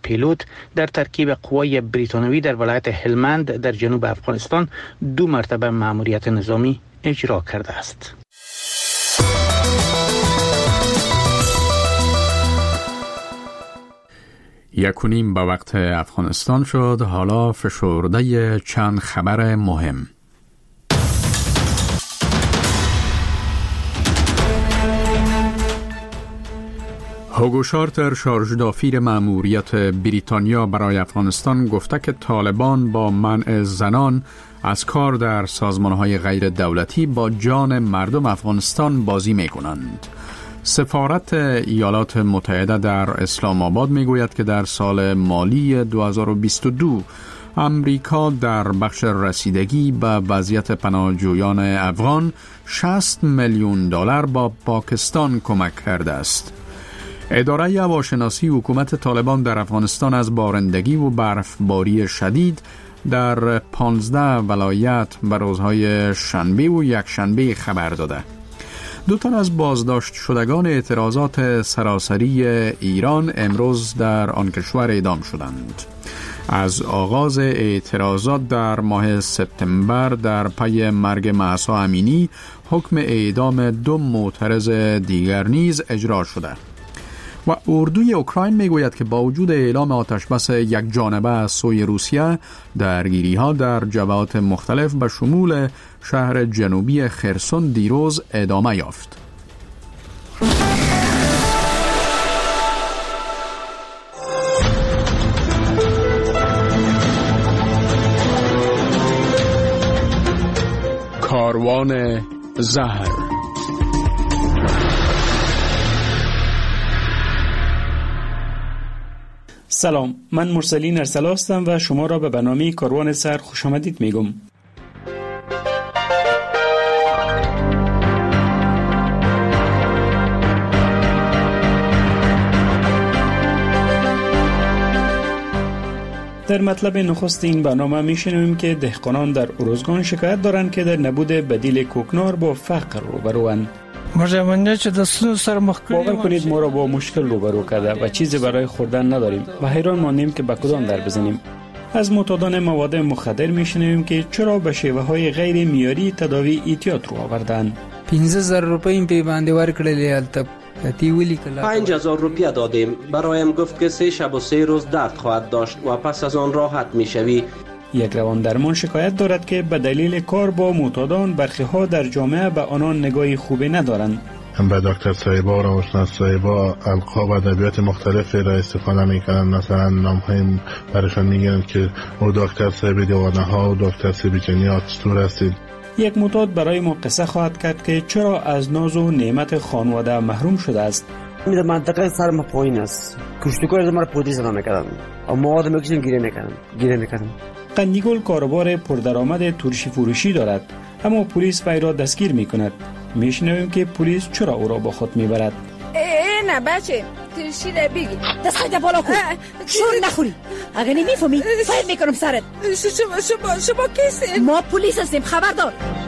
پیلوت در ترکیب قوای بریتانیایی در ولایت هلمند در جنوب افغانستان 2 مرتبه مأموریت نظامی اجرا کرده است. یکونیم به وقت افغانستان شد. حالا فشرده چند خبر مهم. هوگو شارتر، شارژدافیر مأموریت بریتانیا برای افغانستان، گفته که طالبان با منع زنان از کار در سازمان‌های غیر دولتی با جان مردم افغانستان بازی می‌کنند. سفارت ایالات متحده در اسلام آباد میگوید که در سال مالی 2022 امریکا در بخش رسیدگی به وضعیت پناهجویان افغان $60 میلیون با پاکستان کمک کرده است. اداره هواشناسی حکومت طالبان در افغانستان از بارندگی و برفباری شدید در 15 ولایت به روزهای شنبه و یکشنبه خبر داده. 2 تن از بازداشت شدگان اعتراضات سراسری ایران امروز در آن کشور اعدام شدند. از آغاز اعتراضات در ماه سپتامبر در پی مرگ مهسا امینی، حکم اعدام 2 معترض دیگر نیز اجرا شده. و اردوی اوکراین میگوید که با وجود اعلام آتشبس یک جانبه از سوی روسیه، درگیری‌ها در جبهات مختلف به شمول شهر جنوبی خرسون دیروز ادامه یافت. کاروان زهر. سلام، من مرسلین ارسلا هستم و شما را به برنامه کاروان سر خوش آمدید میگم. در مطلب نخست این برنامه میشنویم که دهقانان در ارزگان شکایت دارند که در نبود بدیل کوکنار با فقر روبروند. باور کنید ما را با مشکل روبرو کرده و چیزی برای خوردن نداریم و حیران ماندیم که به کدام در بزنیم. از معتادان مواد مخدر میشنویم که چرا به شیوه های غیر معیاری تداوی احتیاط رو آوردن. 15000 روپیه پی باندې ورکړلې البته 5000 روپیه دادیم. برایم گفت که 3 شب و 3 روز درد خواهد داشت و پس از آن راحت میشوی. یک روان درمان شکایت دارد که به دلیل کار با معتادان برخی‌ها در جامعه به آنان نگاهی خوبی ندارند. به دکتر صاحبا و روانشناس صاحبا القاب و ادبیات مختلفی را استفاده میکنن. مثلا نام‌های برشان میگن که او دکتر صاحب دیوانه ها و دکتر صاحب جنیات چطور هستید. یک معتاد برای ما قصه خواهد کرد که چرا از ناز و نعمت خانواده محروم شده است. در منطقه سرم پایین است. کشتکار از ما پودری زدن میکردن. اما مواد میکشیم گیره میکردن. قندیگل کاروبار پردرآمد ترشی فروشی دارد، اما پلیس وی را دستگیر میکند. میشنویم که پلیس چرا او را با خود میبرد. نه بچه ترشی را بگی دست خیلی بالا کن شور نخوری. اگه نمیفهمی فاید میکنم سرت. شما کسی؟ ما پلیس هستیم، خبردار.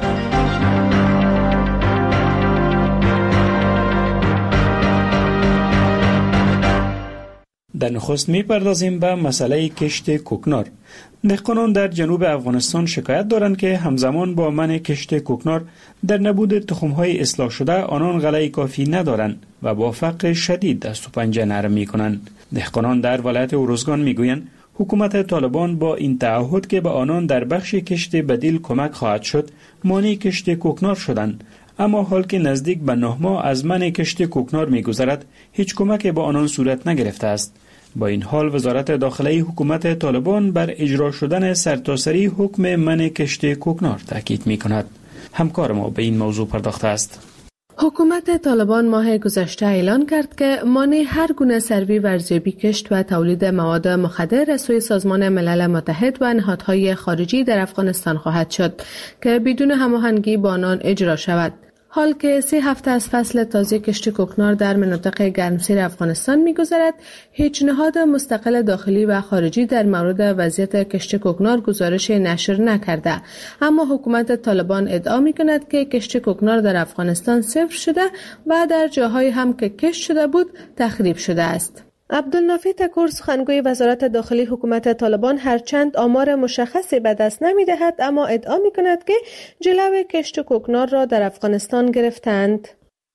در نخست میپردازیم به مسئله کشت کوکنار. دهقانان در جنوب افغانستان شکایت دارند که همزمان با منع کشت کوکنار در نبود تخم‌های اصلاح شده آنان غله کافی ندارند و با فقر شدید دست و پنجه نرم می‌کنند. دهقانان در ولایت ارزگان میگویند حکومت طالبان با این تعهد که به آنان در بخش کشت بدیل کمک خواهد شد مانع کشت کوکنار شدند، اما حال که نزدیک به 9 ماه از منع کشت کوکنار می‌گذرد هیچ کمک به آنان صورت نگرفته است. با این حال وزارت داخلی حکومت طالبان بر اجرا شدن سرتاسری حکم منع کشت کوکنار تاکید می‌کند. همکار ما به این موضوع پرداخته است. حکومت طالبان ماه گذشته اعلان کرد که مانع هر گونه سروی و ارزیابی کشت و تولید مواد مخدر از سوی سازمان ملل متحد و نهادهای خارجی در افغانستان خواهد شد که بدون هماهنگی با آنان اجرا شود. حال که 3 هفته از فصل تازه کشت کوکنار در مناطق گرمسیر افغانستان می‌گذرد، هیچ نهاد مستقل داخلی و خارجی در مورد وضعیت کشت کوکنار گزارش نشر نکرده، اما حکومت طالبان ادعا می‌کند که کشت کوکنار در افغانستان صفر شده و در جاهای هم که کشت شده بود تخریب شده است. عبدالنافی تکور سخنگوی وزارت داخلی حکومت طالبان هرچند آمار مشخصی به دست نمی‌دهد اما ادعا می‌کند که جلو کشت کوکنار را در افغانستان گرفتند.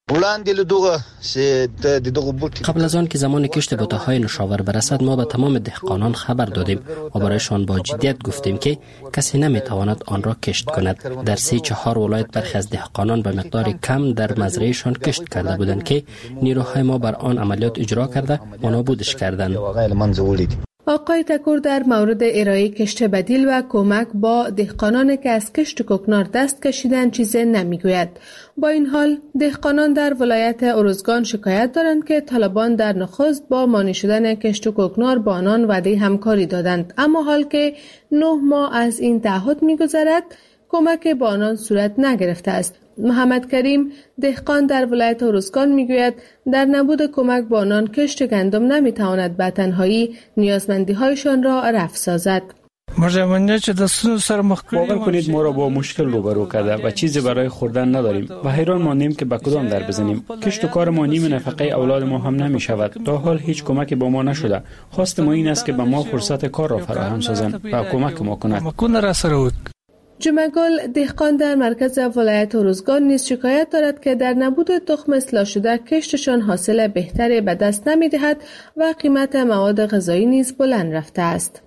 قبل از آن که زمان کشت بوته‌های نشاور برسد ما به تمام دهقانان خبر دادیم و برایشان با جدیت گفتیم که کسی نمیتواند آن را کشت کند. در 3-4 ولایت برخی از دهقانان به مقدار کم در مزرعهشان کشت کرده بودند که نیروهای ما بر آن عملیات اجرا کرده و نابودش کردند. آقای تکور در مورد ارائه کشت بدیل و کمک با دهقانانی که از کشت کوکنار دست کشیدند چیزی نمیگوید. با این حال دهقانان در ولایت ارزگان شکایت دارند که طالبان در نخست با مانع شدن کشت کوکنار با آنان وعده همکاری دادند، اما حال که 9 ماه از این تعهد میگذرد کمک با آنان صورت نگرفته است. محمد کریم دهقان در ولایت ارزگان میگوید در نبود کمک با آنان کشت گندم نمیتواند به تنهایی نیازمندی هایشان را رفع سازد. باور کنید ما را با مشکل روبرو کرده و چیزی برای خوردن نداریم و حیران ماندیم که به کدام در بزنیم. کشت و کار ما نیم نفقه اولاد ما هم نمی شود. تا حال هیچ کمکی با ما نشده. خواست ما این است که به ما فرصت کار را فراهم سازند و کمک ما کنند. جمعگل دهقان در مرکز ولایت ارزگان نیز شکایت دارد که در نبود تخم اصلاح شده کشتشان حاصل بهتری به دست نمی‌دهد و قیمت مواد غذایی نیز بلند رفته است.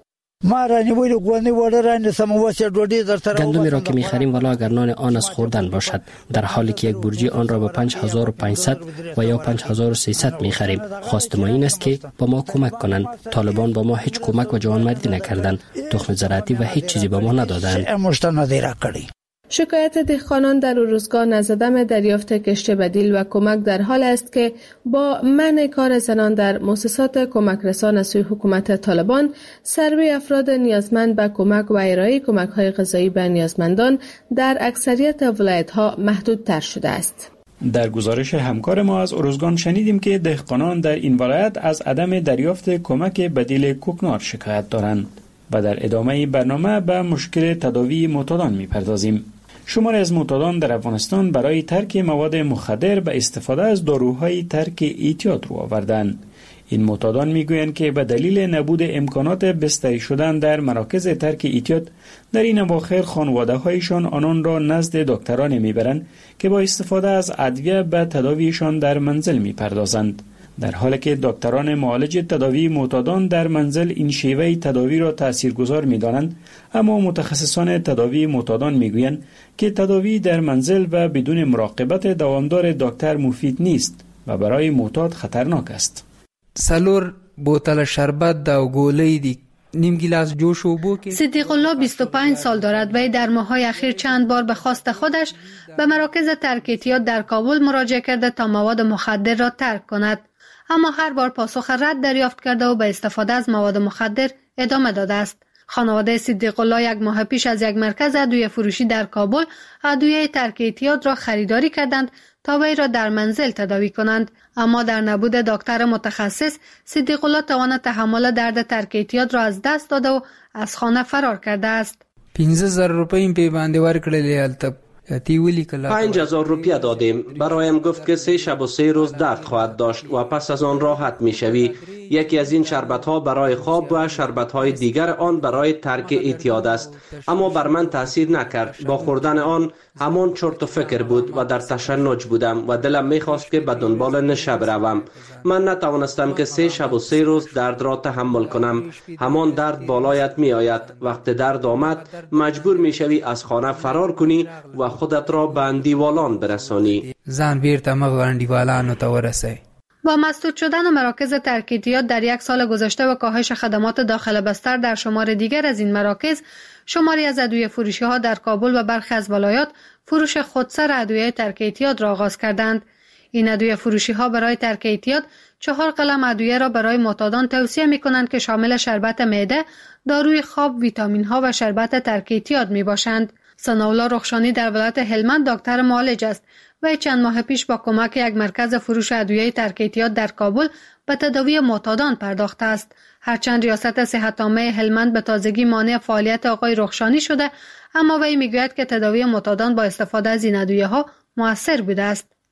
گندمی را که می‌خریم ولی اگر نان آن از خوردن باشد، در حالی که یک برجی آن را به 5500 و یا 5300 می‌خریم. خواست ما این است که با ما کمک کنند. طالبان با ما هیچ کمک و جوانمردی نکردند. تخم زراعتی و هیچ چیزی به ما ندادند. شکایت دهقانان در ارزگان از عدم دریافت کشت بدیل و کمک در حال است که با منع کار زنان در مؤسسات کمک رسان از سوی حکومت طالبان، سروی افراد نیازمند به کمک و ارائه کمک‌های غذایی به نیازمندان در اکثریت ولایت‌ها محدودتر شده است. در گزارش همکار ما از ارزگان شنیدیم که دهقانان در این ولایت از عدم دریافت کمک بدیل کوکنار شکایت دارند و در ادامه برنامه به مشکل تداوی معتادان می‌پردازیم. شماری از معتادان در افغانستان برای ترک مواد مخدر به استفاده از داروهای ترک اعتیاد رو آوردند. این معتادان میگویند که به دلیل نبود امکانات بستری شدن در مراکز ترک اعتیاد در این اواخر خانواده‌هایشان آنان را نزد دکتران میبرند که با استفاده از ادویه به تداویشان در منزل میپردازند. در حالی که دکتران معالج تداوی معتادان در منزل این شیوه تداوی را تاثیرگذار می‌دانند، اما متخصصان تداوی معتادان می‌گویند که تداوی در منزل و بدون مراقبت دوامدار دکتر مفید نیست و برای معتاد خطرناک است. سلور بوتل شربت دا گوله دی نیم گیلاس جوش و بو. صدیق الله 25 سال دارد و در ماه‌های اخیر چند بار به خواست خودش به مراکز ترک اعتیاد در کابل مراجعه کرده تا مواد مخدر را ترک کند، اما هر بار پاسخ رد دریافت کرده و به استفاده از مواد مخدر ادامه داده است. خانواده صدیق الله 1 ماه پیش از یک مرکز ادویه فروشی در کابل ادویه ترک اعتیاد را خریداری کردند تا وی را در منزل تداوی کنند، اما در نبود دکتر متخصص صدیق الله توان تحمل درد ترک اعتیاد را از دست داده و از خانه فرار کرده است. 15000 روپۍ په باندې ورکړلې البته 5000 روپیه دادیم. برایم گفت که 3 شب و 3 روز درد خواهد داشت و پس از آن راحت می شوی. یکی از این شربت ها برای خواب و شربت های دیگر آن برای ترک اعتیاد است، اما بر من تاثیر نکرد. با خوردن آن همان چرت و فکر بود و در تشنج بودم و دلم می خواست که به دنبال نشه بروم. من نتوانستم که 3 شب و 3 روز درد را تحمل کنم. همان درد بالایت می آید. وقت درد آمد مجبور می شوی از خانه فرار کنی و خودت را به اندیوالان برسانی. زن بیرته مغ اندیوالانو ته ورسه. با مسدود شدن مراکز ترک اعتیاد در 1 سال گذشته و کاهش خدمات داخل بستر در شمار دیگر از این مراکز، شماری از ادویه فروشی ها در کابل و برخی از ولایات فروش خودسر ادویه ترک اعتیاد را آغاز کردند. این ادویه فروشی ها برای ترک اعتیاد 4 قلم ادویه را برای معتادان توصیه می کنند که شامل شربت معده، داروی خواب، ویتامین ها و شربت ترک اعتیاد می باشند. ثناءالله رخشانی در ولایت هلمند دکتر معالج است و چند ماه پیش با کمک 1 مرکز فروش ادویه ترک اعتیاد در کابل به تداوی معتادان پرداخته است. هرچند ریاست صحت عامه هلمند به تازگی مانع فعالیت آقای رخشانی شده، اما وی میگوید که تداوی معتادان با استفاده از این ادویه ها مؤثر بوده است.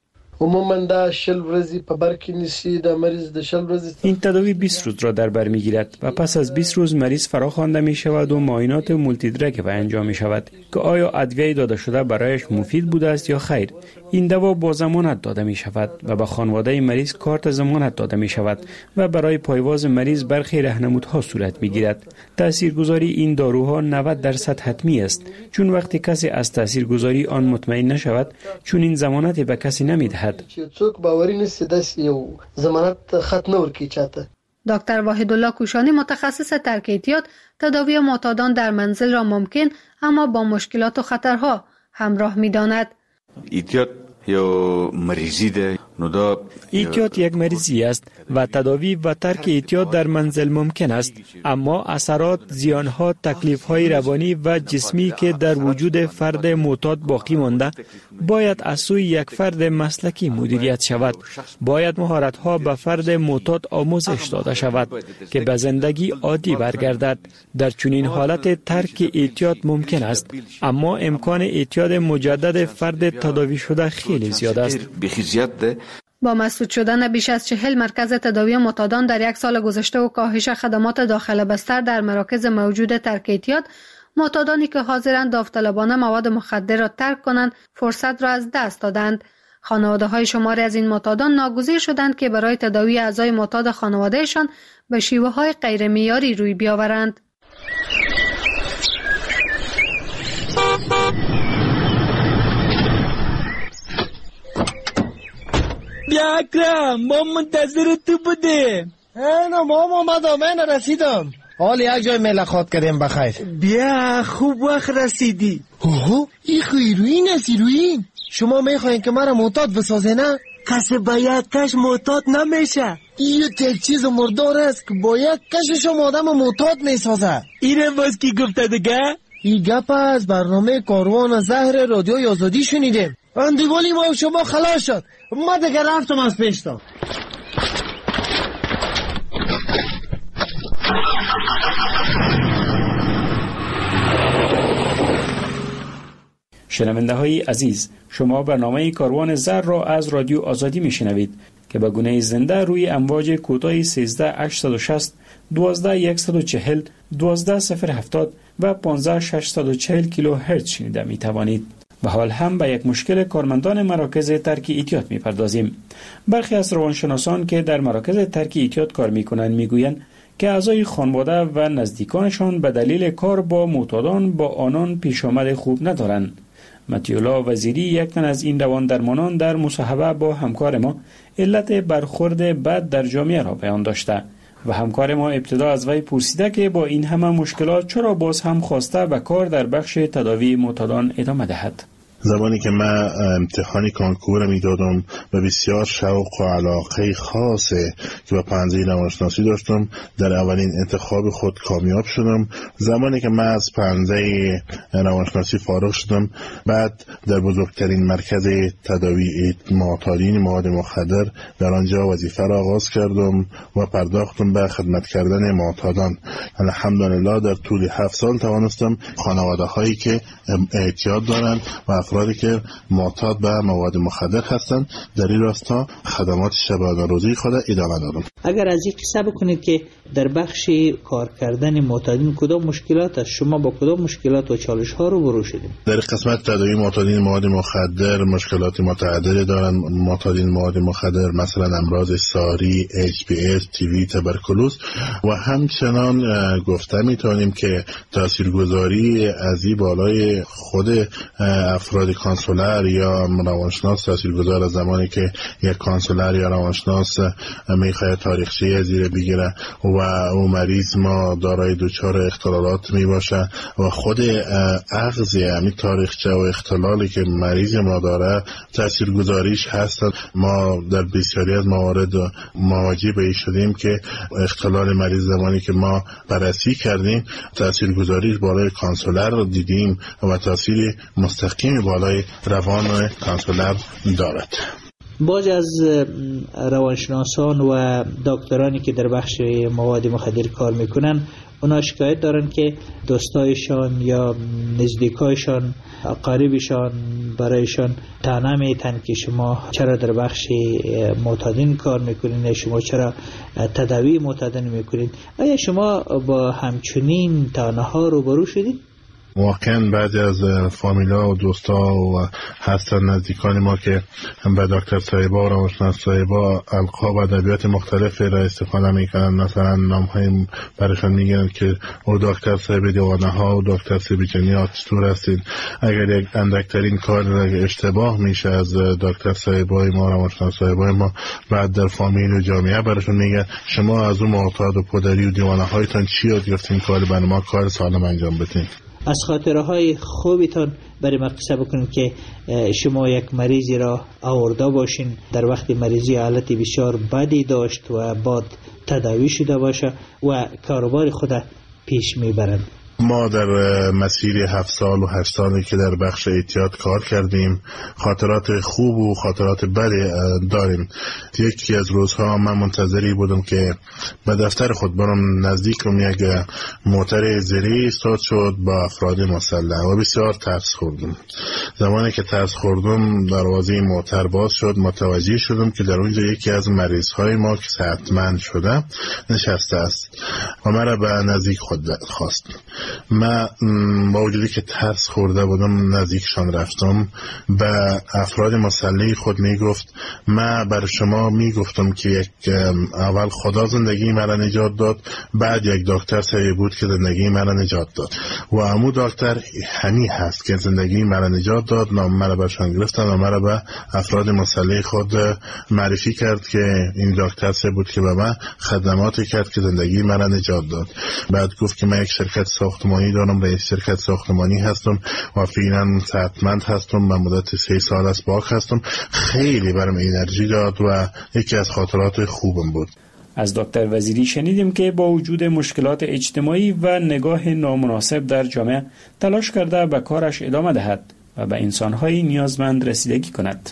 عموما دا 40 ورځې په بر کې نیسي. د مریض د 40 ورځې این تداوی 20 روز را در بر میگیرد و پس از 20 روز مریض فراخوانده می شود و معاینات مولتیدرک و انجام می شود که آیا ادویه داده شده برایش مفید بوده است یا خیر. این دوا با ضمانت داده می شود و به خانواده مریض کارت ضمانت داده می شود و برای پایواز مریض برخی راهنمودها صورت می گیرد. تاثیرگذاری این داروها 90% حتمی است، چون وقتی کسی از تاثیرگذاری آن مطمئن نشود، چون این ضمانت به کسی نمی دهد. څوک باوري نشي داسې یو ضمانت خط نه ورکوي چاته. دکتر وحیدالله کوشانی متخصص ترک اعتیاد تداوی معتادان در منزل را ممکن اما با مشکلات و خطرها همراه می داند. اعتیاد یا مریضی ده. اعتیاد یک مریضی است و تداوی و ترک اعتیاد در منزل ممکن است، اما اثرات، زیانها، تکلیف‌های روانی و جسمی که در وجود فرد معتاد باقی مانده باید از سوی یک فرد مسلکی مدیریت شود. باید مهارت‌ها به فرد معتاد آموزش داده شود که به زندگی عادی برگردد. در چنین حالت ترک اعتیاد ممکن است، اما امکان اعتیاد مجدد فرد تداوی شده خیلی زیاد است. با مسدود شدن بیش از 40 مرکز تداوی معتادان در یک سال گذشته و کاهش خدمات داخل بستر در مراکز موجود ترک اعتیاد، معتادانی که حاضرند داوطلبانه مواد مخدر را ترک کنند فرصت را از دست دادند. خانواده‌های شماری از این معتادان ناگزیر شدند که برای تداوی اعضای معتاد خانوادهشان به شیوه‌های غیر معیاری روی بیاورند. بیا اکرم، ما منتظر تو بودیم. نه ما اومدم، من رسیدم. حال یک جای ملاقات کردیم بخیر. بیا خوب وقت رسیدی. اوه این هیروئین است. هیروئین شما میخواین که مرا معتاد بسازه نه؟ کسی با یک کش معتاد نمیشه. این یک چیز مردار است که با یک کشش آدم معتاد میسازه. اینه باز کی گفته دیگه؟ این گپ از برنامه کاروان زهر رادیوی آزادی شنیدیم. اندیوالی ما شما خلاص شد. ما دیگه رفتم از پیشتا. شنونده های عزیز، شما برنامه کاروان زر را از رادیو آزادی می شنوید که به گونه زنده روی امواج کوتاه 13860 12140 12070 و 15640 کیلوهرتز شنیده می توانید. به حال هم به یک مشکل کارمندان مراکز ترک اعتیاد می پردازیم. برخی از روانشناسان که در مراکز ترک اعتیاد کار می کنند می گویند که اعضای خانواده و نزدیکانشان به دلیل کار با معتادان با آنان پیش آمد خوب ندارند. متیولا وزیری، یک تن از این روان درمانان، در مصاحبه با همکار ما علت برخورد بد در جامعه را بیان داشته و همکار ما ابتدا از وی پرسیده که با این همه مشکلات چرا باز هم خواسته به کار در بخش تداوی معتادان ادامه دهد. زمانی که من امتحانی کانکور میدادم و بسیار شوق و علاقه خاصه که به پنجه روانشناسی داشتم، در اولین انتخاب خود کامیاب شدم. زمانی که من از پنجه روانشناسی فارغ شدم، بعد در بزرگترین مرکز تداوی معتادین مواد مخدر در آنجا وظیفه را آغاز کردم و پرداختم به خدمت کردن معتادان. الحمدلله در طول 7 سال توانستم خانواده هایی که اعتیاد دارند و افرادی که معتاد به مواد مخدر هستند در این راستا خدمات شبانه روزی خود ادامه دادم. اگر از این قصه بکنید که در بخش کار کردن معتادین کدام مشکلات است، شما با کدام مشکلات و چالش ها روبرو شدید؟ در قسمت تداوی معتادین مواد مخدر مشکلات متعددی دارند. معتادین مواد مخدر مثلا امراض ساری، HPS، TB، تبرکلوز و همچنان گفته میتونیم که تاثیرگذاری از این بالای خود افراد کانسولر یا روانشناس تاثیرگذار. از زمانی که یک کانسولر یا روانشناس میخواد تاریخچه زیر بگیره و او مریض ما دارای دچار اختلالات میباشه و خود اخذ همین تاریخچه و اختلالی که مریض ما داره تاثیرگذاریش هست. ما در بسیاری از موارد مواجه به این شدیم که اختلال مریض زمانی که ما بررسی کردیم تاثیرگذاریش بالای کانسولر دیدیم و تاثیر مستقیم بالای روان کانسولر دارد. باز از روانشناسان و دکترانی که در بخش مواد مخدر کار میکنن اونا شکایت دارن که دوستایشان یا نزدیکایشان قریبشان برایشان طعنه میتن که شما چرا در بخش معتادین کار میکنین، شما چرا تداوی معتادین میکنین. آیا شما با همچنین طعنه ها روبرو شدید؟ واقعا بعضی از فامیلا و دوستا و هستن نزدیکان ما که به دکتر صاحبا و روانشناس صاحبا القاب و ادبیات مختلفی را استفاده میکنن. مثلا نامهای برشان میگن که او دکتر صاحب دیوانه ها و دکتر صاحب جنیات چطور هستید. اگر یک اندکترین کار اشتباه میشه از دکتر صاحبای ما روانشناس صاحبای ما، بعد در فامیل و جامعه برشان میگن شما از اون معتاد و پدری و دیوانه هایتان چی یاد گرفتین کار برای ما کار سالم انجام بدین. از خاطره های خوبیتان برای ما قصه بکنید که شما یک مریضی را آورده باشین در وقت مریضی حالت بسیار بدی داشت و بعد تداوی شده باشه و کاروبار خود پیش میبرند. ما در مسیر 7 سال و 8 سالی که در بخش اعتیاد کار کردیم خاطرات خوب و خاطرات بدی داریم. یکی از روزها من منتظری بودم که به دفتر خود برم. نزدیکم یک موتر زری استاد شد با افراد مسلح و بسیار ترس خوردم. زمانی که ترس خوردم دروازه موتر باز شد، متوجه شدم که در اونجا یکی از مریضهای ما که صحتمند شده نشسته است و مرا به نزدیک خود خواست. من با وجودی که ترس خورده بودم نزدیکشان رفتم. به افراد مسلح خود میگفت من بر شما میگفتم که یک اول خدا زندگی مرا نجات داد، بعد یک دکتر صاحب بود که زندگی مرا نجات داد و امو دکتر همی هست که زندگی مرا نجات داد. نام مرا برشان گرفتن و مرا به افراد مسلح خود معرفی کرد که این دکتر صاحب بود که به من خدماتی کرد که زندگی مرا نجات داد. بعد گفت که من یک شرکت ساختمانی دارم، به شرکت ساختمانی هستم و فعلا صحتمند هستم، به مدت 3 سال است باک هستم. خیلی برام انرژی داد و یکی از خاطرات خوبم بود. از دکتر وزیری شنیدیم که با وجود مشکلات اجتماعی و نگاه نامناسب در جامعه تلاش کرده به کارش ادامه دهد و به انسان‌های نیازمند رسیدگی کند.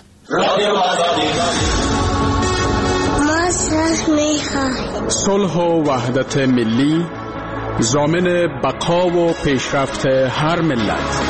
صلح و وحدت ملی ضامن بقا و پیشرفت هر ملت.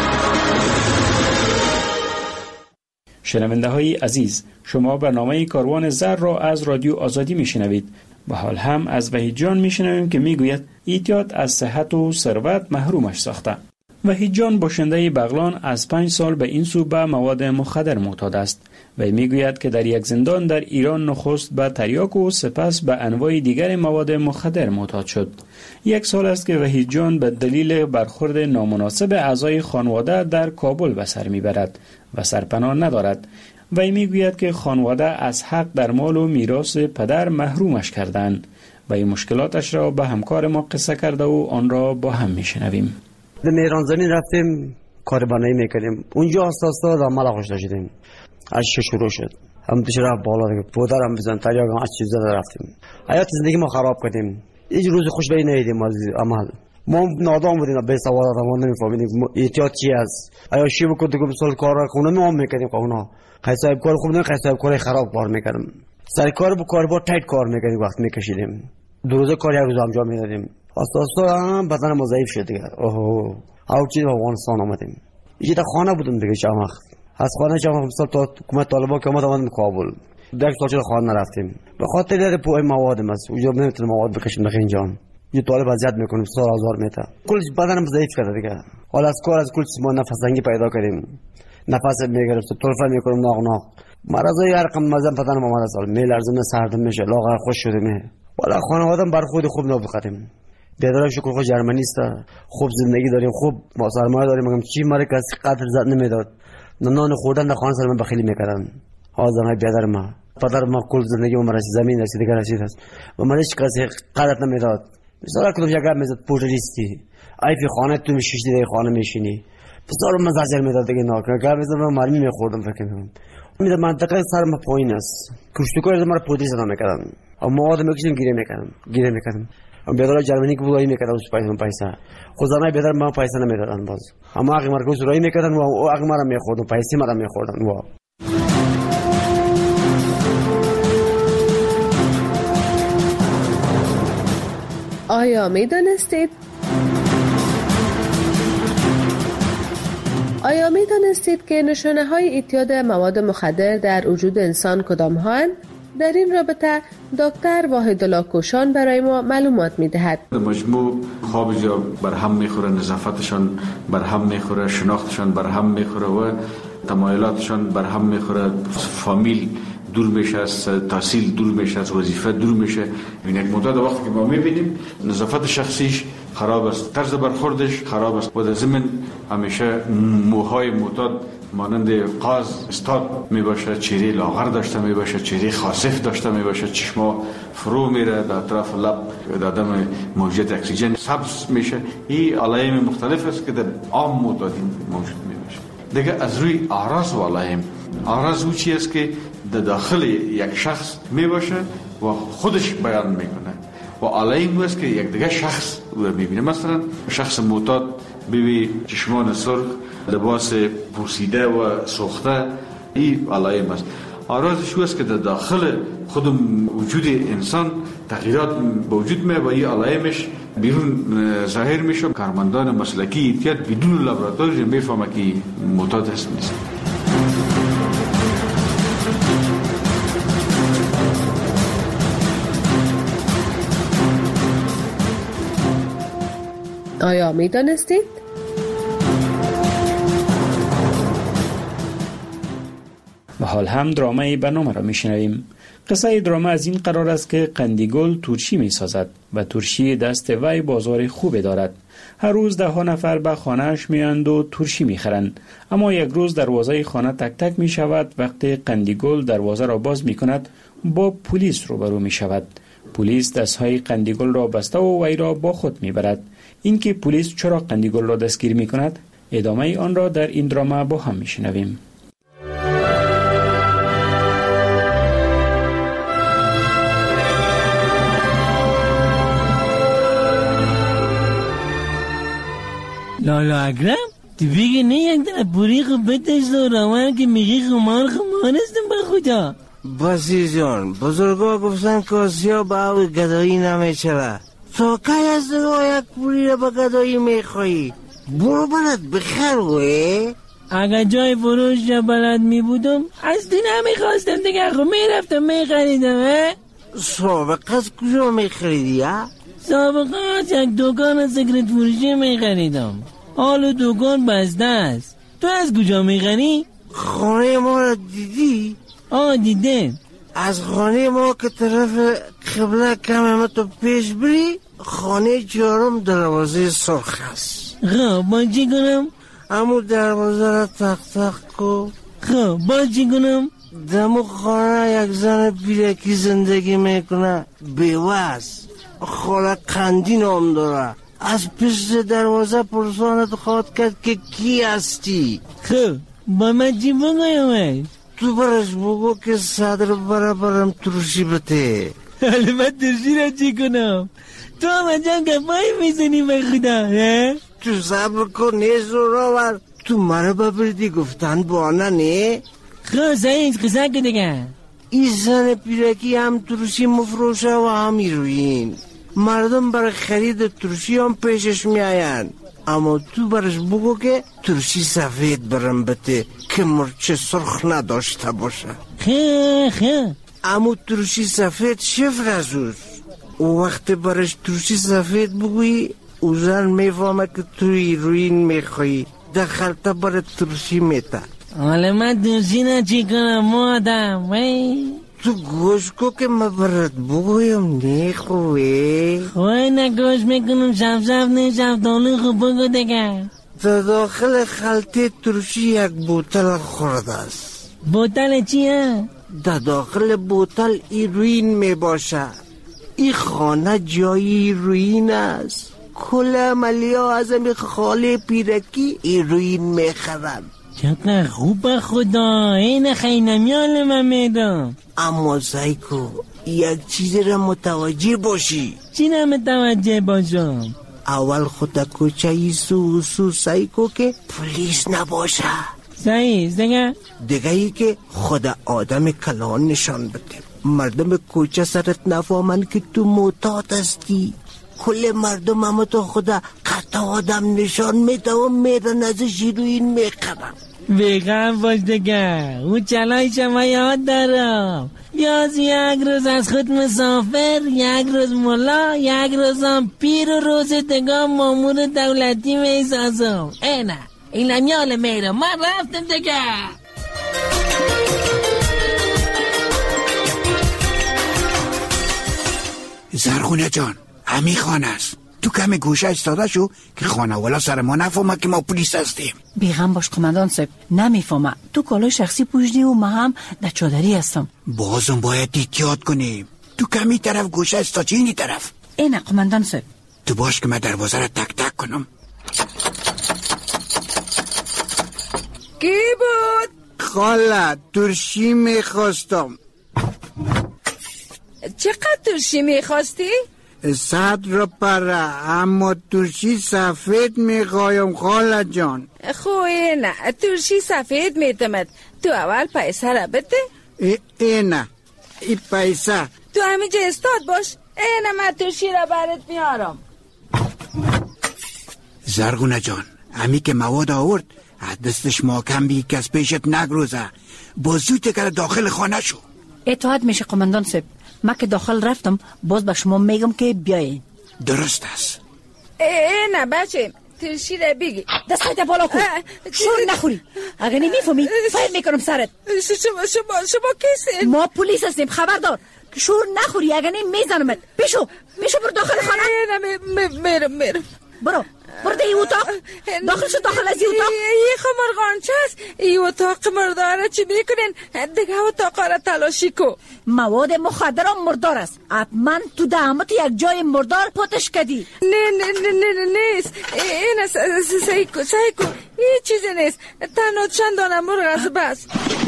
شنونده های عزیز، شما برنامه کاروان زر را از رادیو آزادی میشنوید. و حال هم از وحید جان میشنویم که میگوید اعتیاد از صحت و ثروت محرومش ساخته. وحید جان باشنده بغلان از 5 سال به این سو به مواد مخدر معتاد است و میگوید که در یک زندان در ایران نخست به تریاک و سپس به انواع دیگر مواد مخدر معتاد شد. 1 سال است که وحید جان به دلیل برخورد نامناسب اعضای خانواده در کابل به سر میبرد و سرپناه ندارد و میگوید که خانواده از حق در مال و میراث پدر محرومش کردند و این مشکلاتش را به همکار ما قصه کرده و آن را با هم میشنویم. در مهران زمین رفتیم کار بنایی میکردیم. اونجا اساسا عمل خوش داشتیم. از چه شروع شد هم پیش رفت بالا دیگه پدرم بزن تریاک از چیزا رفتیم. حیات زندگی ما خراب کردیم. هیچ روز خوش به ندیدیم از عمل. ما نادان بودیم، به سواد آدم نمیفهمیدیم احتیاط چی است. آیا چی بکنیم که سال کار خونه ما میکردیم خونه. قصاب کار خوب نه، قصاب کار خراب کار میکردیم. سر کار با کار با تایت کار میکردیم، وقت میکشیدیم. 2 روزه کار 1 روز انجام میدادیم. اساسا بدن ما ضعیف شد دیگه. اوه او چیز افغانستان آمدیم. یه تا خانه بودم دیگه چند وقت. از خانه چند سال تا حکومت طالبان که اومدم کابل. 1 سال چه خانه نرفتیم. به خاطر در پوی مواد است. اونجا نمیتونم مواد بکشم دیگه اینجا. یه طالب اذیت میکنیم 1000 میتا. کل بدنم ضعیف کرده دیگه. حالا از کار از کل ما نفس تنگی پیدا کردیم. نفس میگرفت، طرفه میکنم ناغ. مرضای هر رقم مزن بدنم اومد سال. میلرزم سردم میشه، لاغر خوش شده می. والا خانواده‌ام بر خود خوب نبودیم. بیادرای شکر خود جرمنی است. خوب زندگی داریم، خوب ما سرمایه داریم، مگم چی مرا کسی قدر زد نمیداد. نان خوردن در خانه سرم بخیلی میکردن. حاضرای بیادر ما. پدر ما کل زندگی ما رسید زمین رسید دیگه رسید است. و من هیچ کسی قدر نمیداد. مثلا کدوم جگه میزد پولیستی. ای فی خانه تو میشیش دیگه خانه میشینی. بسیار مزاجر میداد دیگه ناکر. که میزد من مرمی میخوردم فکر میکنم. میداد منطقه سرم پایین است. کشتکار مرا پلیس زدن میکردن. اما آدم میکشیم گیره میکردم. بیادر جرمنی که بودایی میکردن از پیسه. خودزنای بیادر من پیسه نمیدادن باز. اما آقای مرکز رای میکردن و آقای مرا میخوردن، پیسه مرا میخوردن و آیا میدانستید آیا می دانستید که نشانه های اعتیاد مواد مخدر در وجود انسان کدام هاند؟ در این رابطه دکتر واحدالله کوشان برای ما معلومات می دهد. مجموع خواب جا بر هم می خوره، نظافتشان بر هم می خوره، شناختشان بر هم می خوره و تمایلاتشان بر هم می خوره، فامیل دور میشه، از تحصیل دور میشه، از وظیفه دور میشه. این یک مدت وقتی که ما میبینیم نظافت شخصیش خراب است، طرز برخوردش خراب است و در ضمن همیشه موهای معتاد مانند قاز استاد میباشه، چهره لاغر داشته میباشه، چهره خاصف داشته میباشه، چشما فرو میره، در طرف لب دادم موجود اکسیژن سبز میشه. این علائم مختلف است که در عام معتادین موجود میباشه. دیگه از روی اعراض و علائم، اعراض او چی است که در داخل یک شخص میباشه و خودش بیان میکنه و علائم او است که یک دیگه شخص او رو میبینه. مثلا شخص معتاد ببی چشمان سرخ، لباس پوسیده و سوخته، این علائم است. اعراضش او است که در داخل خود وجود انسان تغییرات به وجود میاد و این علائمش بیرون ظاهر میشه. کارمندان مسلکی احتیاط بدون لابراتوری میفهمه که معتاد هست نیست. آیا می دانستید؟ و حال هم درامه برنامه را می شنویم. قصه درامه از این قرار است که قندیگل ترشی می سازد و ترشی دست وی بازار خوبی دارد. هر روز 10 نفر به خانهش می اند و ترشی می خرند. اما یک روز دروازه خانه تک تک می شود. وقتی قندیگل دروازه را باز می کند با پلیس روبرو می شود. پلیس دستهای قندیگل را بسته و وی را با خود می برد. اینکه پلیس چرا قندیگل را دستگیر می کند؟ ادامه آن را در این درامه با هم می شنویم. لالا اکرم تو بگه نه یک در پوری خوب بتشت و روان که میگی خمار هستم با خدا. باسی جان بزرگا گفتن که آسیا با او گدایی نمیچره. تا که از دقا یک پوری را با گدایی میخوایی برو بلد بخیر وی. اگر جای فروش را بلد میبودم از تو نمیخواستم دیگه خب میرفتم میخریدم. سابقه از کجا میخریدی ها؟ سابقه از یک دوکان سیکرت فروشی میخریدم. حالا دوکان بسته است. تو از کجا میخری؟ خانه ما را دیدی؟ دیدم. از خانه ما که طرف قبله کم تو پیش بری خانه 4 دروازه سرخ است. خب با چی کنم؟ امو دروازه را تق تق کن. خب با چی کنم؟ دمو خانه یک زن پیرکی زندگی میکنه بیوز، خاله قندی نام داره. از پشت دروازه پرسانت خواهد کرد که کی هستی. خب با من چی بگویم؟ تو برش بگو که صدر برم ترشی بته. حالا من ترشی را چی کنم؟ تو همه جان که پای میزنی به خدا. تو صبر کن نیز رو راور. تو مرا ببردی گفتن بانا نه. خب سعید قصه که دیگه این زن پیرکی هم ترشی مفروشه و هم ایروین. مردم برای خرید ترشی هم پیشش میاین. اما تو برش بگو که ترشی سفید برم بته که مرچه سرخ نداشته باشه. خیلی اما ترشی سفید شفر ازوز. او وقت برش ترشی سفید بگوی او زن میفهمه که توی روین میخوایی دخلتا برای ترشی میته. حالا من ترشی نا چی کنم مادم؟ تو گوش کو که ما برات بگویم نه خوبه. خواه نگوش میکنم شف نشف دالو خوب بگو دیگه. در داخل خلطه ترشی یک بوتل خورده است. بوتل چیه؟ در داخل بوتل ایروین میباشه. این خانه جای ایروین است. کل عملیا از امی خاله پیرکی ایروین میخرن. چقدر خوب خدا. این خیلی نمیال من میدم. اما سایکو یک چیزی را متوجه باشی. چی را متوجه باشم؟ اول خدا کوچه سو سایکو که پلیس نباشه. سعید دیگه ای که خدا آدم کلان نشان بده. مردم کوچه سرت نفهمن که تو معتاد هستی. کل مردم همه تو خدا قطع آدم نشان میده و میرن از ژیروین میخرن. بیغم باش دیگه، اون چلای شما یاد دارم. بیاز یک روز از خود مسافر، یک روز ملا، یک روز هم پیر و روز دیگه مامور دولتی میسازم. اینه این لمیال میرم، من رفتم دیگه. زرغونه جان، همی خانه است. تو کمی گوشه استاده شو که خانه والا سر ما نفهمه که ما پلیس هستیم. بیغم باش قماندان صاحب، نمیفهمه. تو کالای شخصی پوشیدی و ما هم در چادری هستم. بازم باید احتیاط کنیم. تو کمی طرف گوشه استا چه اینی طرف؟ اینه قماندان صاحب. تو باش که من دروازه را تک تک کنم. کی بود؟ خاله ترشی میخواستم. چقدر ترشی میخواستی؟ 100 روپیه، اما ترشی سفید میخوایم خاله جان. خوی نه، ترشی سفید میتمد. تو اول پیسه را بده. اینه این پیسه. تو همینجا استاد باش، اینه من ترشی را برات میارم. زرغونه جان، همی که مواد آورد دستش محکم بی که از پیشت نگروزه. بازوی تکر داخل خانه شو. اطاعت میشه قماندان صاحب. من که داخل رفتم باز به شما میگم که بیاین. درست است. نه بچه، ترشی را بگی. دستایت بالا کن، شور نخوری. اگه نمیفهمی فایر میکنم سرت. شما کسی؟ ما پلیس هستیم، خبردار که شور نخوری. اگه نمی میزنمت. پیشو برو داخل خانه. میرم. برو ده ای اتاق. داخل شو، داخل از ای اتاق. ای خمرغانچه است. ای اتاق مرداره چی میکنین؟ دیگه اتاق را تلاشی کو. مواد مخدر هم مردار است. من تو دهمت یک جای مردار پاتش کردی. نیست. این سعی کو. هیچ چیزی نیست. تنها چند دانه مرغ از بس.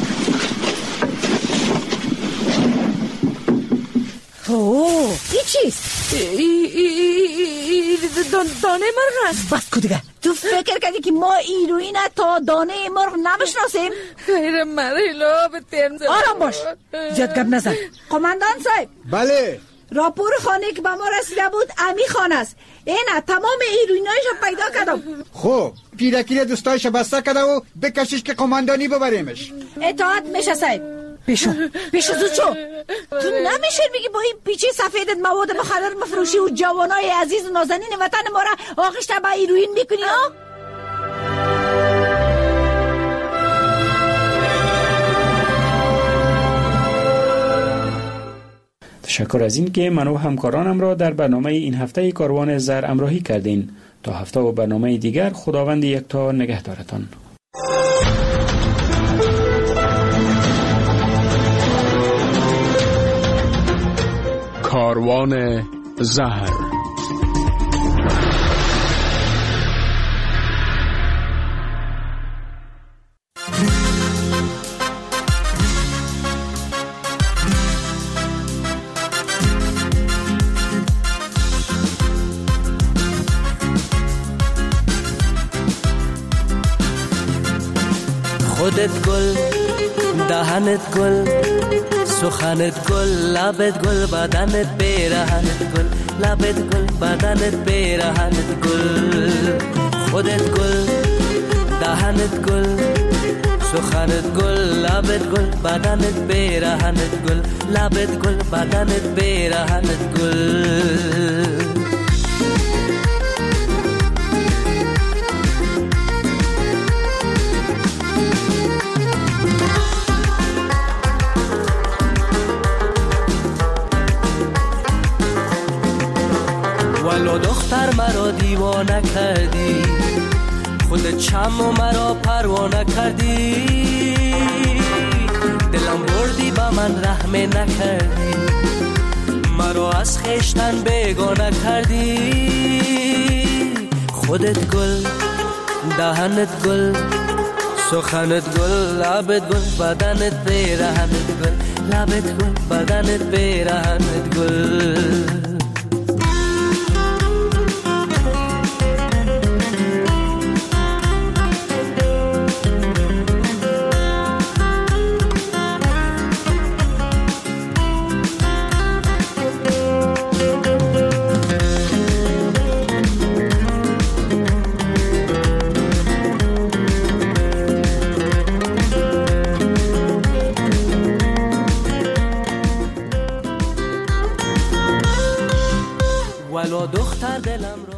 اوه این چیست؟ دانه مرغ است. بس کو دیگه. تو فکر کردی که ما ایروین تا دانه مرغ نمیشناسیم؟ خیر مریلا بتیم. آرام باش، زیاد گپ نزن. قماندان صاحب. بله. راپور خانه که به ما رسیده بود امی خانه است. اینه تمام ایروینایش پیدا کردم. خب پیرکی دوستایش بسته کرده و بکشش که قماندانی ببریمش. اطاعت میشه صاحب. پیشو زود شو. تو نمیشه میگی با این پیچه سفیدت مواد مخدر مفروشی و جوانای عزیز و نازنین وطن ما را آغشته به ایروین میکنی ها؟ تشکر از این که من و همکارانم را در برنامه این هفته کاروان زر همراهی کردین. تا هفته و برنامه دیگر خداوند یکتا نگهدارتان. کاروان زهر. خودت گل، دهنت گل، سخنت گل، لبت گل، بدنت پیرهنت گل، لبت گل، بدنت پیرهنت گل. خودت گل، دهنت گل، سخنت گل، لبت گل، بدنت پیرهنت گل، لبت گل، بدنت پیرهنت گل. ولو دختر مرا دیوانه کردی، خودت چم و مرا پروانه کردی، دلم بردی با من رحم نکردی، مرا از خشتن بیگانه کردی. خودت گل، دهنت گل، سخنت گل، لبت گل، بدنت پیرهنت گل، لبت گل، بدنت پیرهنت گل.